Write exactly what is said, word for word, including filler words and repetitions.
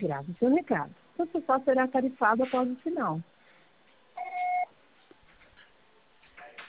grave seu recado. Você só será tarifado após o final.